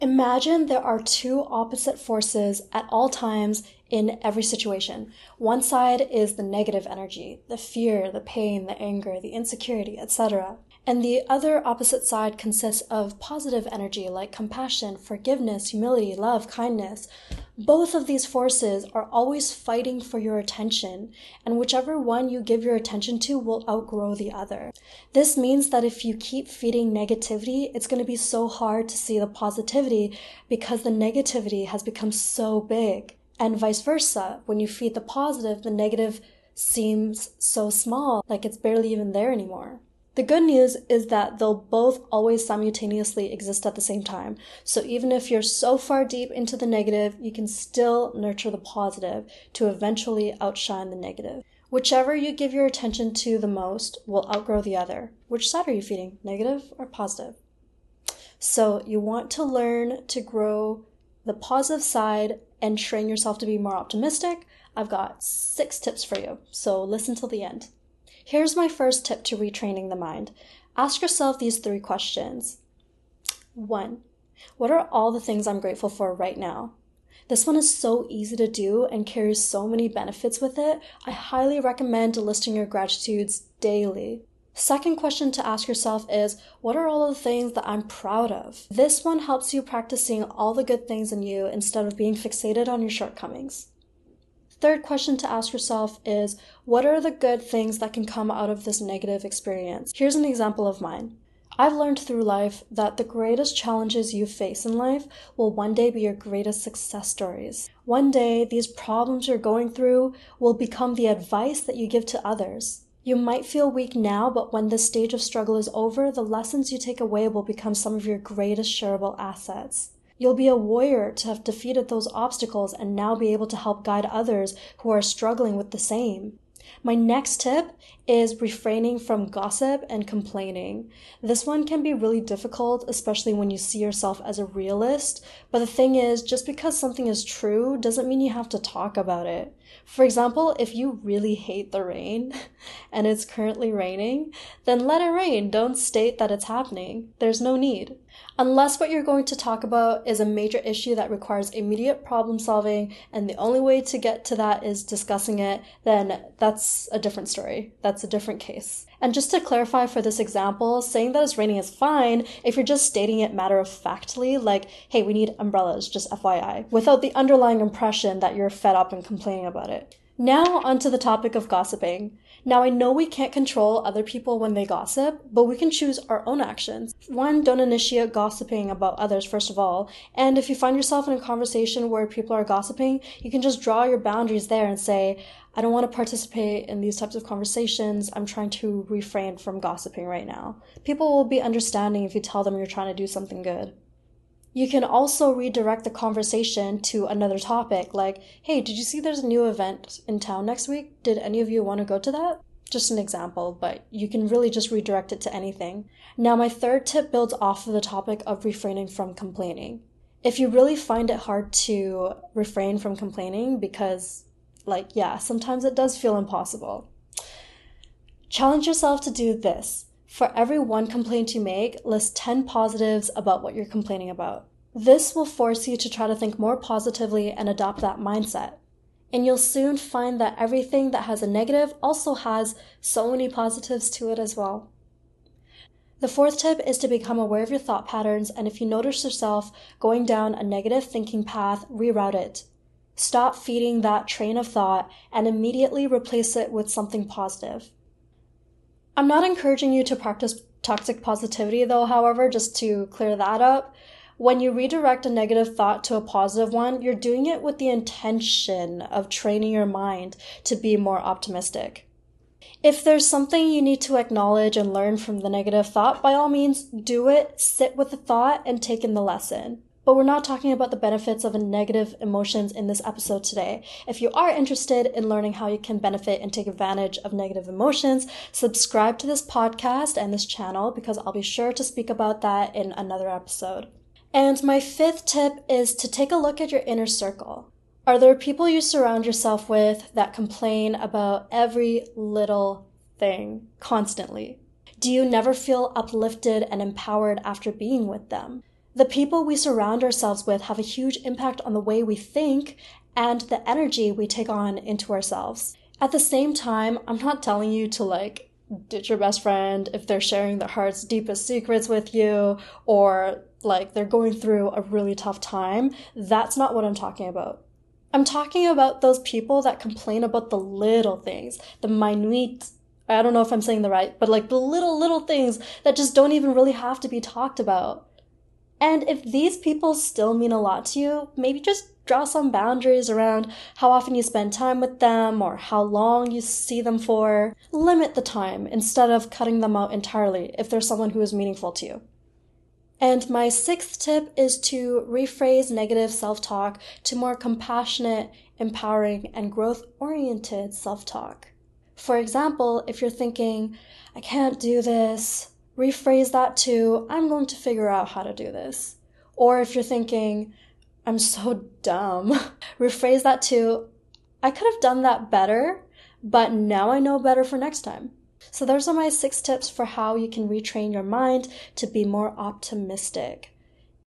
Imagine there are two opposite forces at all times in every situation. One side is the negative energy, the fear, the pain, the anger, the insecurity, etc. And the other opposite side consists of positive energy like compassion, forgiveness, humility, love, kindness. Both of these forces are always fighting for your attention, and whichever one you give your attention to will outgrow the other. This means that if you keep feeding negativity, it's going to be so hard to see the positivity because the negativity has become so big. And vice versa, when you feed the positive, the negative seems so small, like it's barely even there anymore. The good news is that they'll both always simultaneously exist at the same time. So even if you're so far deep into the negative, you can still nurture the positive to eventually outshine the negative. Whichever you give your attention to the most will outgrow the other. Which side are you feeding, negative or positive? So you want to learn to grow the positive side and train yourself to be more optimistic. I've got 6 tips for you, so listen till the end. Here's my first tip to retraining the mind. Ask yourself these 3 questions. 1. What are all the things I'm grateful for right now? This one is so easy to do and carries so many benefits with it. I highly recommend listing your gratitudes daily. Second question to ask yourself is, what are all the things that I'm proud of? This one helps you practicing all the good things in you instead of being fixated on your shortcomings. Third question to ask yourself is, what are the good things that can come out of this negative experience? Here's an example of mine. I've learned through life that the greatest challenges you face in life will one day be your greatest success stories. One day, these problems you're going through will become the advice that you give to others. You might feel weak now, but when this stage of struggle is over, the lessons you take away will become some of your greatest shareable assets. You'll be a warrior to have defeated those obstacles and now be able to help guide others who are struggling with the same. My next tip is refraining from gossip and complaining. This one can be really difficult, especially when you see yourself as a realist. But the thing is, just because something is true doesn't mean you have to talk about it. For example, if you really hate the rain and it's currently raining, then let it rain. Don't state that it's happening. There's no need. Unless what you're going to talk about is a major issue that requires immediate problem solving and the only way to get to that is discussing it, then that's a different story. That's a different case. And just to clarify for this example, saying that it's raining is fine if you're just stating it matter-of-factly, like, hey, we need umbrellas, just FYI, without the underlying impression that you're fed up and complaining about it. Now onto the topic of gossiping. Now I know we can't control other people when they gossip, but we can choose our own actions. 1, don't initiate gossiping about others first of all, and if you find yourself in a conversation where people are gossiping, you can just draw your boundaries there and say, I don't want to participate in these types of conversations. I'm trying to refrain from gossiping right now. People will be understanding if you tell them you're trying to do something good. You can also redirect the conversation to another topic, like, hey, did you see there's a new event in town next week? Did any of you want to go to that? Just an example, but you can really just redirect it to anything. Now, my third tip builds off of the topic of refraining from complaining. If you really find it hard to refrain from complaining because, sometimes it does feel impossible, challenge yourself to do this. For every 1 complaint you make, list 10 positives about what you're complaining about. This will force you to try to think more positively and adopt that mindset. And you'll soon find that everything that has a negative also has so many positives to it as well. The 4th tip is to become aware of your thought patterns, and if you notice yourself going down a negative thinking path, reroute it. Stop feeding that train of thought and immediately replace it with something positive. I'm not encouraging you to practice toxic positivity though, however, just to clear that up. When you redirect a negative thought to a positive one, you're doing it with the intention of training your mind to be more optimistic. If there's something you need to acknowledge and learn from the negative thought, by all means, do it, sit with the thought, and take in the lesson. But we're not talking about the benefits of negative emotions in this episode today. If you are interested in learning how you can benefit and take advantage of negative emotions, subscribe to this podcast and this channel because I'll be sure to speak about that in another episode. And my 5th tip is to take a look at your inner circle. Are there people you surround yourself with that complain about every little thing constantly? Do you never feel uplifted and empowered after being with them? The people we surround ourselves with have a huge impact on the way we think and the energy we take on into ourselves. At the same time, I'm not telling you to ditch your best friend if they're sharing their heart's deepest secrets with you, or they're going through a really tough time. That's not what I'm talking about. I'm talking about those people that complain about the little things, the minute, I don't know if I'm saying the right, but the little things that just don't even really have to be talked about. And if these people still mean a lot to you, maybe just draw some boundaries around how often you spend time with them or how long you see them for. Limit the time instead of cutting them out entirely if there's someone who is meaningful to you. And my sixth tip is to rephrase negative self-talk to more compassionate, empowering, and growth-oriented self-talk. For example, if you're thinking, I can't do this, rephrase that to, I'm going to figure out how to do this. Or if you're thinking, I'm so dumb, rephrase that to, I could have done that better, but now I know better for next time. So those are my 6 tips for how you can retrain your mind to be more optimistic.